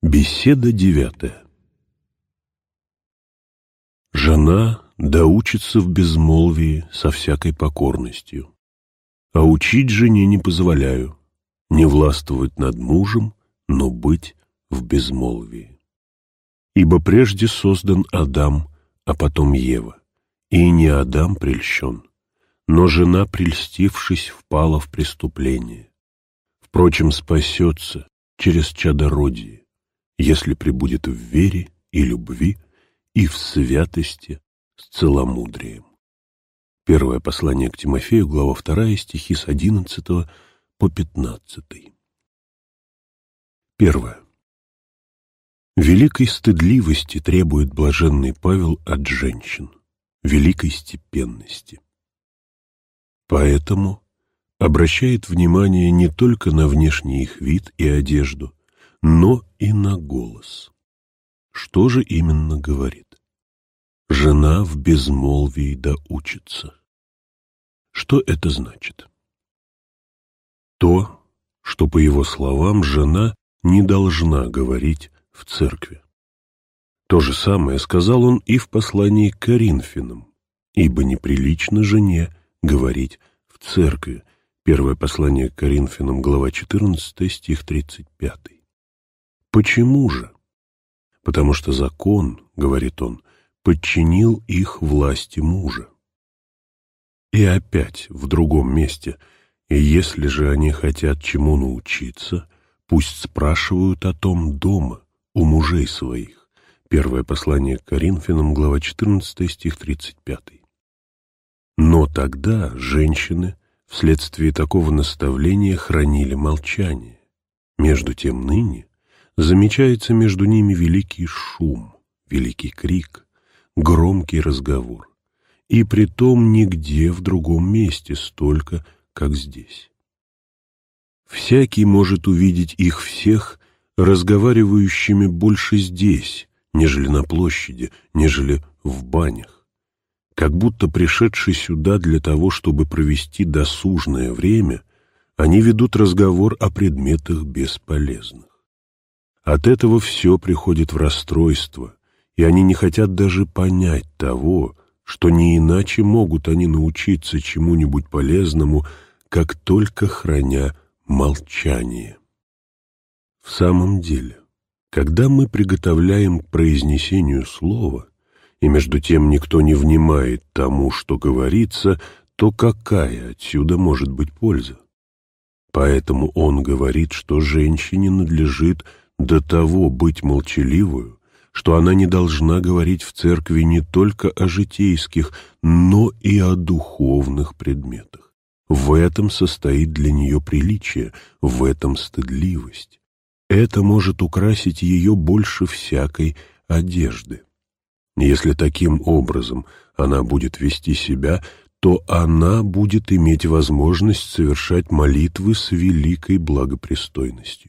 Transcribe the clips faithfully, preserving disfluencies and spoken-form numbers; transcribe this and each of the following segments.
Беседа девятая. Жена доучится в безмолвии со всякой покорностью, а учить жене не позволяю, не властвовать над мужем, но быть в безмолвии. Ибо прежде создан Адам, а потом Ева, и не Адам прельщен, но жена, прельстившись, впала в преступление. Впрочем, спасется через чадородие, если пребудет в вере и любви и в святости с целомудрием. Первое послание к Тимофею, глава вторая, стихи с одиннадцатого по пятнадцатый. Первое. Великой стыдливости требует блаженный Павел от женщин, великой степенности. Поэтому обращает внимание не только на внешний их вид и одежду, но и на голос. Что же именно говорит? Жена в безмолвии да учится. Что это значит? То, что, по его словам, жена не должна говорить в церкви. То же самое сказал он и в послании к Коринфянам, ибо неприлично жене говорить в церкви. Первое послание к Коринфянам, глава четырнадцатая, стих тридцать пятый. Почему же? Потому что закон, говорит он, подчинил их власти мужа. И опять в другом месте: и если же они хотят чему научиться, пусть спрашивают о том дома, у мужей своих. Первое послание к Коринфянам, глава четырнадцатая, стих тридцать пятый. Но тогда женщины вследствие такого наставления хранили молчание. Между тем ныне замечается между ними великий шум, великий крик, громкий разговор, и притом нигде в другом месте столько, как здесь. Всякий может увидеть их всех разговаривающими больше здесь, нежели на площади, нежели в банях, как будто пришедшие сюда для того, чтобы провести досужное время, они ведут разговор о предметах бесполезных. От этого все приходит в расстройство, и они не хотят даже понять того, что не иначе могут они научиться чему-нибудь полезному, как только храня молчание. В самом деле, когда мы приготовляем к произнесению слова, и между тем никто не внимает тому, что говорится, то какая отсюда может быть польза? Поэтому он говорит, что женщине надлежит до того быть молчаливую, что она не должна говорить в церкви не только о житейских, но и о духовных предметах. В этом состоит для нее приличие, в этом стыдливость. Это может украсить ее больше всякой одежды. Если таким образом она будет вести себя, то она будет иметь возможность совершать молитвы с великой благопристойностью.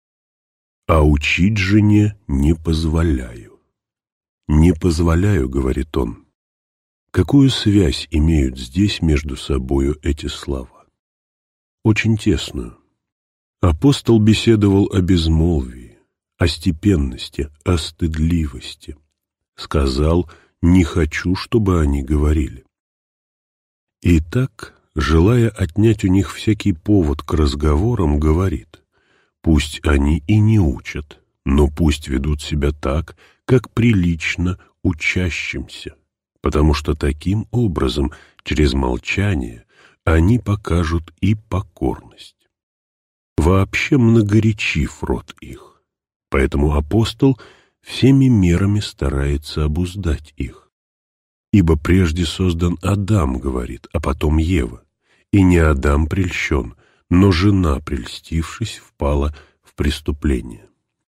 А учить жене не позволяю. Не позволяю, говорит он. Какую связь имеют здесь между собою эти слова? Очень тесную. Апостол беседовал о безмолвии, о степенности, о стыдливости. Сказал: не хочу, чтобы они говорили. Итак, желая отнять у них всякий повод к разговорам, говорит: пусть они и не учат, но пусть ведут себя так, как прилично учащимся, потому что таким образом, через молчание, они покажут и покорность. Вообще многоречив род их, поэтому апостол всеми мерами старается обуздать их. Ибо прежде создан Адам, говорит, а потом Ева, и не Адам прельщен, но жена, прельстившись, впала в преступление.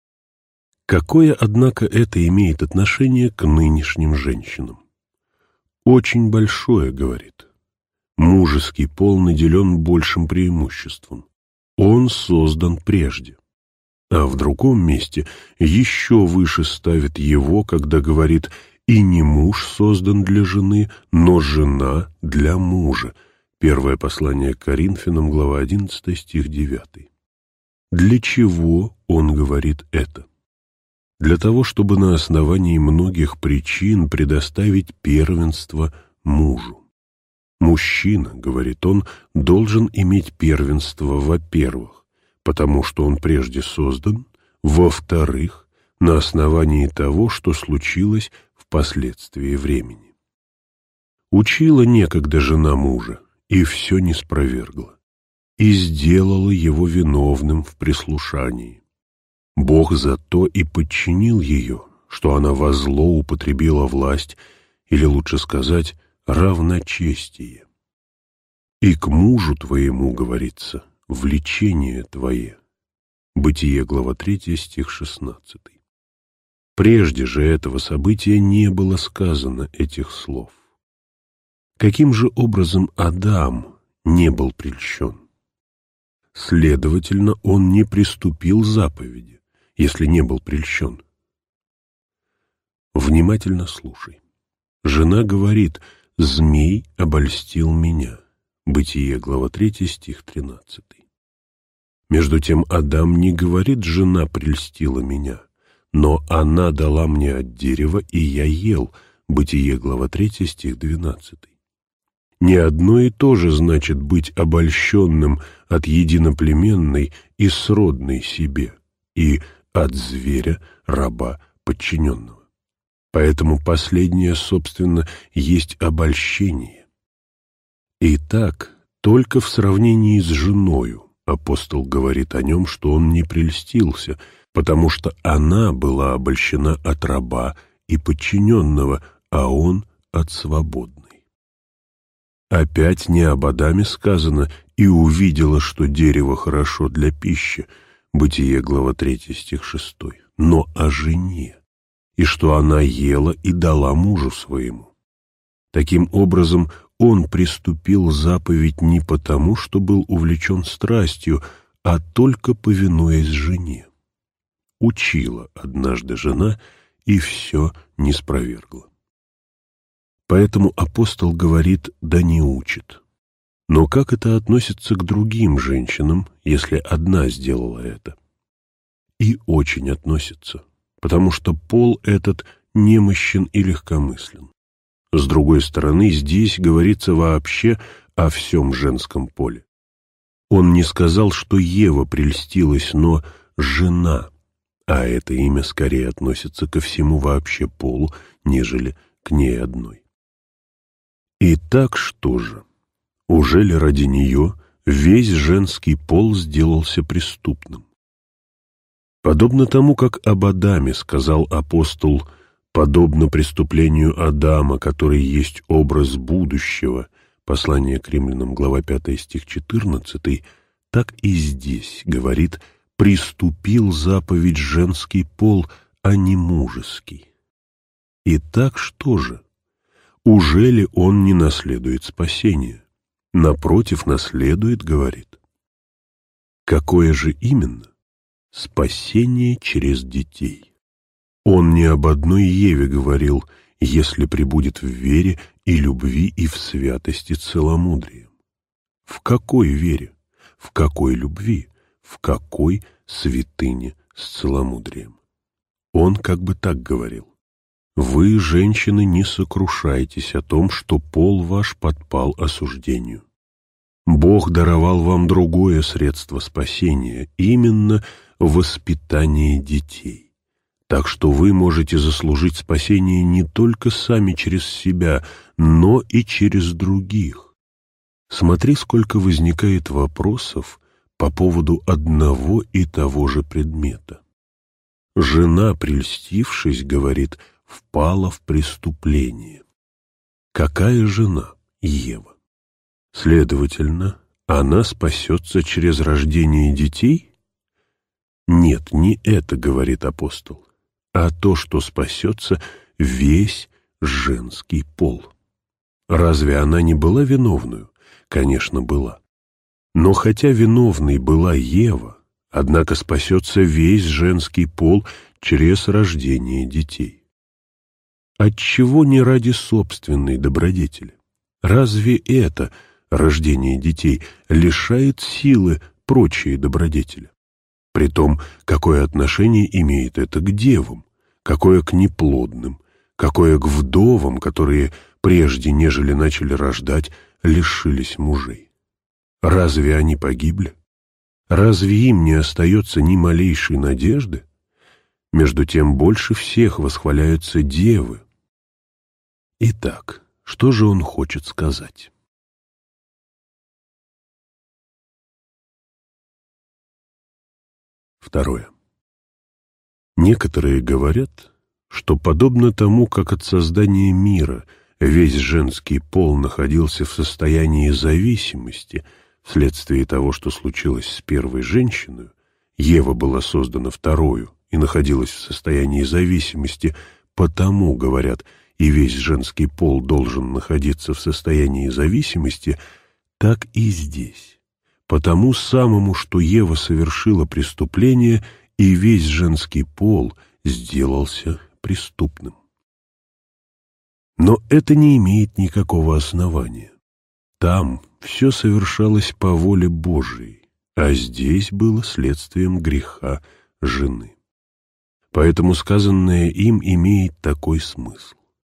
Какое, однако, это имеет отношение к нынешним женщинам? Очень большое, говорит. Мужеский пол наделен большим преимуществом. Он создан прежде. А в другом месте еще выше ставит его, когда говорит: «И не муж создан для жены, но жена для мужа». Первое послание к Коринфянам, глава одиннадцатая, стих девятый. Для чего он говорит это? для того, чтобы на основании многих причин предоставить первенство мужу. Мужчина, говорит он, должен иметь первенство, во-первых, потому что он прежде создан, во-вторых, на основании того, что случилось впоследствии времени. Учила некогда жена мужа, и все не спровергла, и сделала его виновным в прислушании. Бог зато и подчинил ее, что она во зло употребила власть, или лучше сказать, равночестие. И к мужу твоему, говорится, влечение твое. Бытие, глава третья, стих шестнадцатый. Прежде же этого события не было сказано этих слов. Каким же образом Адам не был прельщен? Следовательно, он не приступил заповеди, если не был прельщен. Внимательно слушай. Жена говорит: «Змей обольстил меня». Бытие, глава третья, стих тринадцатый. Между тем Адам не говорит: «Жена прельстила меня», но она дала мне от дерева, и я ел. Бытие, глава третья, стих двенадцатый. Не одно и то же значит быть обольщенным от единоплеменной и сродной себе, и от зверя, раба, подчиненного. Поэтому последнее, собственно, есть обольщение. Итак, только в сравнении с женою апостол говорит о нем, что он не прельстился, потому что она была обольщена от раба и подчиненного, а он от свободной. Опять не об Адаме сказано: «И увидела, что дерево хорошо для пищи», Бытие, глава третья, стих шестой, но о жене, и что она ела и дала мужу своему. Таким образом, он приступил заповедь не потому, что был увлечен страстью, а только повинуясь жене. Учила однажды жена, и все не спровергла. Поэтому апостол говорит: «Да не учит». Но как это относится к другим женщинам, если одна сделала это? И очень относится, потому что пол этот немощен и легкомыслен. С другой стороны, здесь говорится вообще о всем женском поле. Он не сказал, что Ева прельстилась, но жена, а это имя скорее относится ко всему вообще полу, нежели к ней одной. Итак, что же? Ужели ради нее весь женский пол сделался преступным? Подобно тому, как об Адаме сказал апостол: «Подобно преступлению Адама, который есть образ будущего», послание к Римлянам, глава пятая, стих четырнадцатый, так и здесь говорит: «Приступил заповедь женский пол, а не мужеский». Итак, что же? Ужели он не наследует спасения? Напротив, наследует, говорит. Какое же именно? Спасение через детей. Он не об одной Еве говорил: «если пребудет в вере и любви и в святости целомудрия». В какой вере? В какой любви? В какой святыне с целомудрием? Он как бы так говорил: «Вы, женщины, не сокрушайтесь о том, что пол ваш подпал осуждению. Бог даровал вам другое средство спасения, именно воспитание детей. Так что вы можете заслужить спасение не только сами через себя, но и через других». Смотри, сколько возникает вопросов по поводу одного и того же предмета. Жена, прельстившись, говорит, впала в преступление. Какая жена? Ева. Следовательно, она спасется через рождение детей? Нет, не это говорит апостол, а то, что спасется весь женский пол. Разве она не была виновную? Конечно, была. Но хотя виновной была Ева, однако спасется весь женский пол через рождение детей. Отчего не ради собственной добродетели? Разве это, рождение детей, лишает силы прочие добродетели? Притом, какое отношение имеет это к девам, какое к неплодным, какое к вдовам, которые, прежде нежели начали рождать, лишились мужей. Разве они погибли? Разве им не остается ни малейшей надежды? Между тем больше всех восхваляются девы. Итак, что же он хочет сказать? Второе. Некоторые говорят, что подобно тому, как от создания мира весь женский пол находился в состоянии зависимости вследствие того, что случилось с первой женщиной, Ева была создана второю и находилась в состоянии зависимости, потому, говорят, и весь женский пол должен находиться в состоянии зависимости, так и здесь. Потому самому, что Ева совершила преступление, и весь женский пол сделался преступным. Но это не имеет никакого основания. Там все совершалось по воле Божией, а здесь было следствием греха жены. Поэтому сказанное им имеет такой смысл.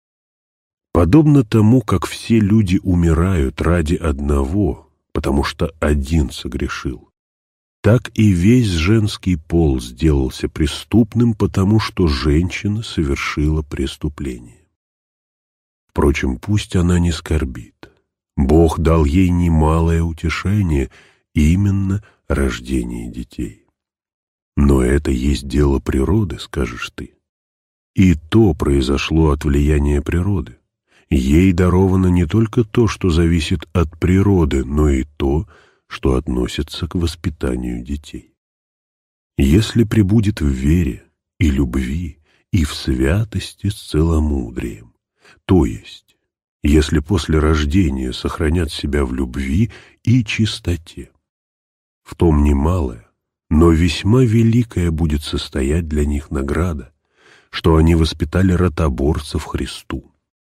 Подобно тому, как все люди умирают ради одного, потому что один согрешил, так и весь женский пол сделался преступным, потому что женщина совершила преступление. Впрочем, пусть она не скорбит. Бог дал ей немалое утешение, именно рождение детей. Но это есть дело природы, скажешь ты. И то произошло от влияния природы. Ей даровано не только то, что зависит от природы, но и то, что относится к воспитанию детей. Если пребудет в вере и любви и в святости с целомудрием, то есть, если после рождения сохранят себя в любви и чистоте, в том немалое, но весьма великая будет состоять для них награда, что они воспитали ротоборцев Христу.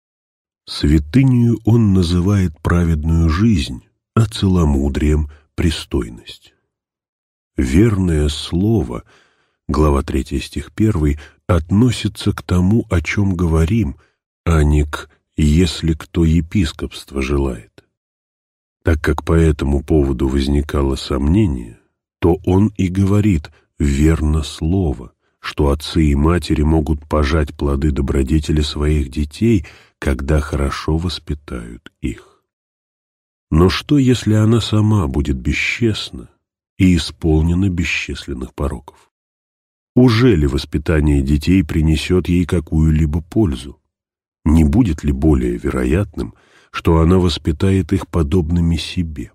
Святынею он называет праведную жизнь, а целомудрием — пристойность. Верное слово, глава третья, стих первый, относится к тому, о чем говорим, а не к «если кто епископство желает». Так как по этому поводу возникало сомнение, то он и говорит «верно слово», что отцы и матери могут пожать плоды добродетели своих детей, когда хорошо воспитают их. Но что, если она сама будет бесчестна и исполнена бесчисленных пороков? Уже ли воспитание детей принесет ей какую-либо пользу? Не будет ли более вероятным, что она воспитает их подобными себе?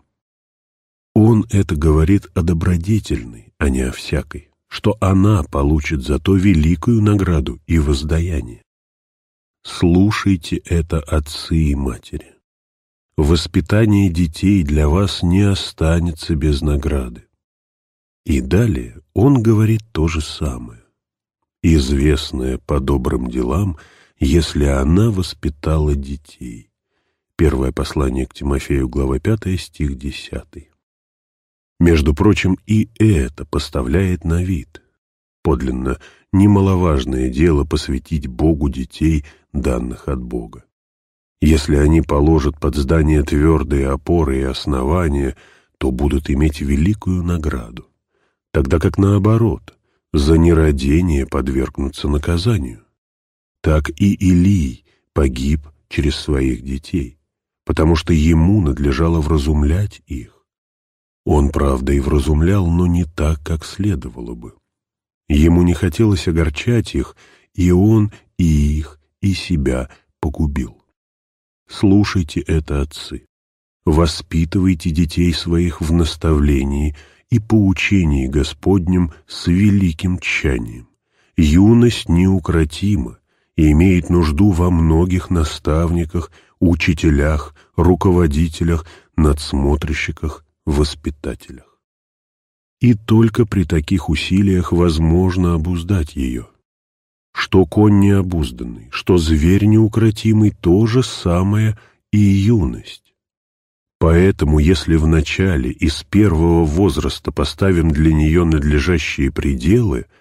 Он это говорит о добродетельной, а не о всякой, что она получит за то великую награду и воздаяние. Слушайте это, отцы и матери. Воспитание детей для вас не останется без награды. И далее он говорит то же самое. Известное по добрым делам, если она воспитала детей. Первое послание к Тимофею, глава пятая, стих десятый. Между прочим, и это поставляет на вид. Подлинно немаловажное дело посвятить Богу детей, данных от Бога. Если они положат под здание твердые опоры и основания, то будут иметь великую награду, тогда как наоборот, за нерадение подвергнутся наказанию. Так и Илий погиб через своих детей, потому что ему надлежало вразумлять их. Он, правда, и вразумлял, но не так, как следовало бы. Ему не хотелось огорчать их, и он и их, и себя погубил. Слушайте это, отцы. Воспитывайте детей своих в наставлении и поучении Господнем с великим тщанием. Юность неукротима и имеет нужду во многих наставниках, учителях, руководителях, надсмотрщиках, воспитателях. И только при таких усилиях возможно обуздать ее. Что конь необузданный, что зверь неукротимый, то же самое и юность. Поэтому, если в начале и с первого возраста поставим для нее надлежащие пределы,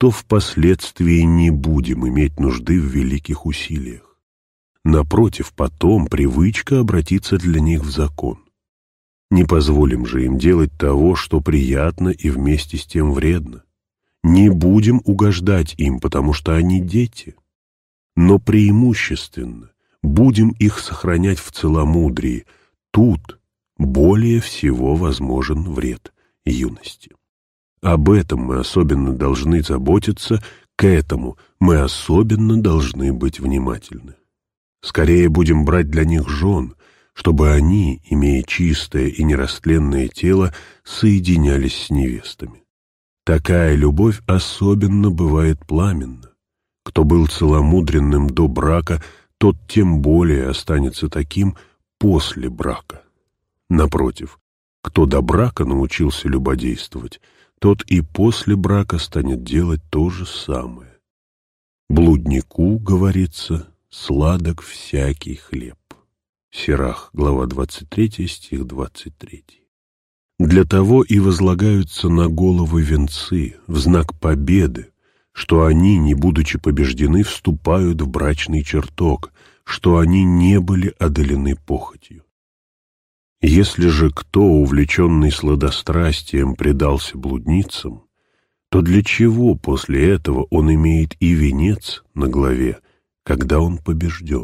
то впоследствии не будем иметь нужды в великих усилиях. Напротив, потом привычка обратится для них в закон. Не позволим же им делать того, что приятно и вместе с тем вредно. Не будем угождать им, потому что они дети, но преимущественно будем их сохранять в целомудрии. Тут более всего возможен вред юности. Об этом мы особенно должны заботиться, к этому мы особенно должны быть внимательны. Скорее будем брать для них жен, чтобы они, имея чистое и нерастленное тело, соединялись с невестами. Такая любовь особенно бывает пламенна. Кто был целомудренным до брака, тот тем более останется таким после брака. Напротив, кто до брака научился любодействовать, тот и после брака станет делать то же самое. Блуднику, говорится, сладок всякий хлеб. Сирах, глава двадцать третья, стих двадцать третий. Для того и возлагаются на головы венцы в знак победы, что они, не будучи побеждены, вступают в брачный чертог, что они не были одолены похотью. Если же кто, увлеченный сладострастием, предался блудницам, то для чего после этого он имеет и венец на голове, когда он побежден?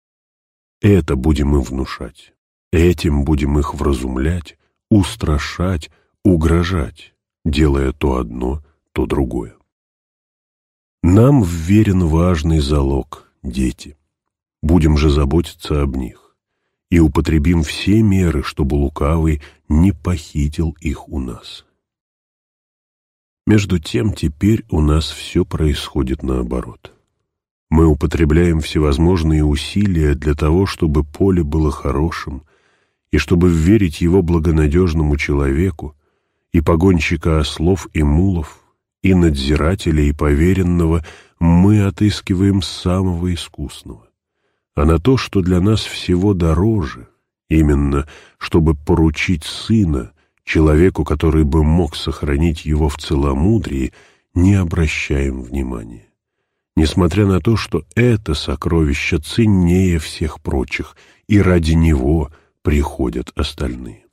Это будем им внушать, этим будем их вразумлять, устрашать, угрожать, делая то одно, то другое. Нам вверен важный залог – дети. Будем же заботиться об них и употребим все меры, чтобы лукавый не похитил их у нас. Между тем, теперь у нас все происходит наоборот. Мы употребляем всевозможные усилия для того, чтобы поле было хорошим, и чтобы вверить его благонадежному человеку, и погонщика ослов и мулов, и надзирателя, и поверенного мы отыскиваем самого искусного. А на то, что для нас всего дороже, именно чтобы поручить сына человеку, который бы мог сохранить его в целомудрии, не обращаем внимания. Несмотря на то, что это сокровище ценнее всех прочих, и ради него приходят остальные.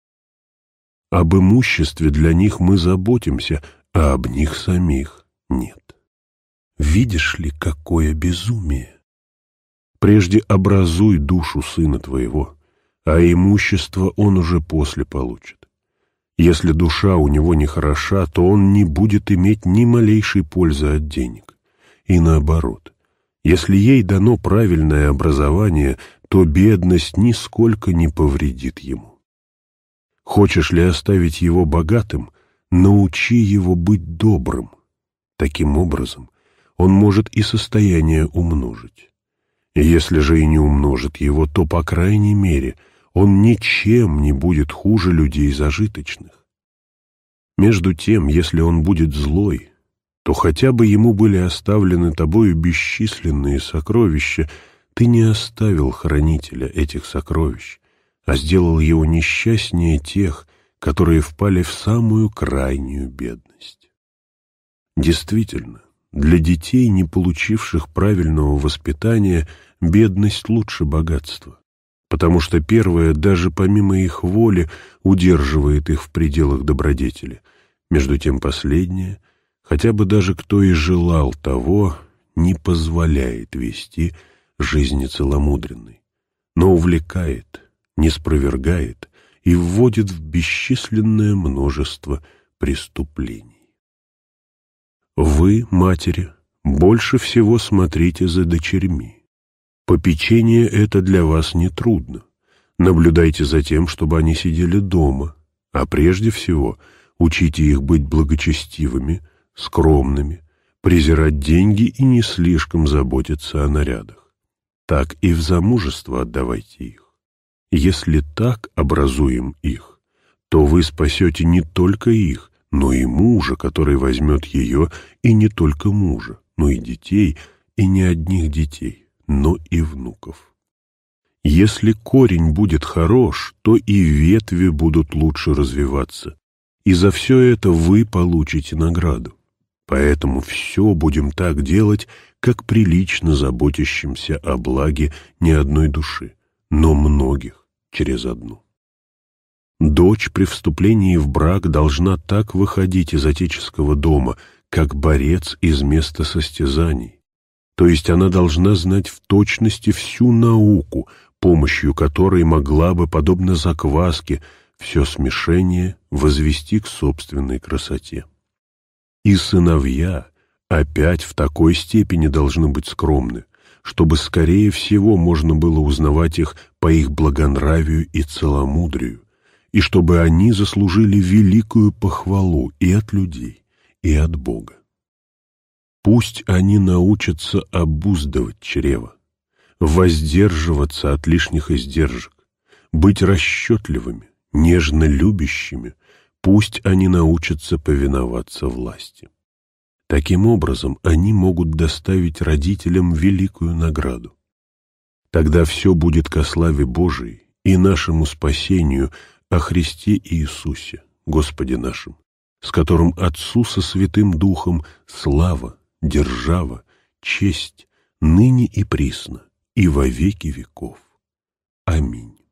Об имуществе для них мы заботимся, а об них самих нет. Видишь ли, какое безумие? Прежде образуй душу сына твоего, а имущество он уже после получит. Если душа у него не хороша, то он не будет иметь ни малейшей пользы от денег. И наоборот, если ей дано правильное образование, то бедность нисколько не повредит ему. Хочешь ли оставить его богатым, научи его быть добрым. Таким образом, он может и состояние умножить. Если же и не умножит его, то, по крайней мере, он ничем не будет хуже людей зажиточных. Между тем, если он будет злой, то хотя бы ему были оставлены тобою бесчисленные сокровища, ты не оставил хранителя этих сокровищ, а сделал его несчастнее тех, которые впали в самую крайнюю бедность. Действительно, для детей, не получивших правильного воспитания, бедность лучше богатства, потому что первое, даже помимо их воли, удерживает их в пределах добродетели, между тем последнее, хотя бы даже кто и желал того, не позволяет вести жизни целомудренной, но увлекает, не спровергает и вводит в бесчисленное множество преступлений. Вы, матери, больше всего смотрите за дочерьми. Попечение это для вас нетрудно. Наблюдайте за тем, чтобы они сидели дома, а прежде всего учите их быть благочестивыми, скромными, презирать деньги и не слишком заботиться о нарядах. Так и в замужество отдавайте их. Если так образуем их, то вы спасете не только их, но и мужа, который возьмет ее, и не только мужа, но и детей, и не одних детей, но и внуков. Если корень будет хорош, то и ветви будут лучше развиваться, и за все это вы получите награду. Поэтому все будем так делать, как прилично заботящимся о благе не одной души, но многих через одну. Дочь при вступлении в брак должна так выходить из отеческого дома, как борец из места состязаний. То есть она должна знать в точности всю науку, помощью которой могла бы, подобно закваске, все смешение возвести к собственной красоте. И сыновья опять в такой степени должны быть скромны, чтобы скорее всего можно было узнавать их по их благонравию и целомудрию, и чтобы они заслужили великую похвалу и от людей, и от Бога. Пусть они научатся обуздывать чрево, воздерживаться от лишних издержек, быть расчетливыми, нежно любящими, пусть они научатся повиноваться власти. Таким образом, они могут доставить родителям великую награду. Тогда все будет ко славе Божией и нашему спасению о Христе Иисусе, Господе нашим, с которым Отцу со Святым Духом слава, держава, честь, ныне и присно, и во веки веков. Аминь.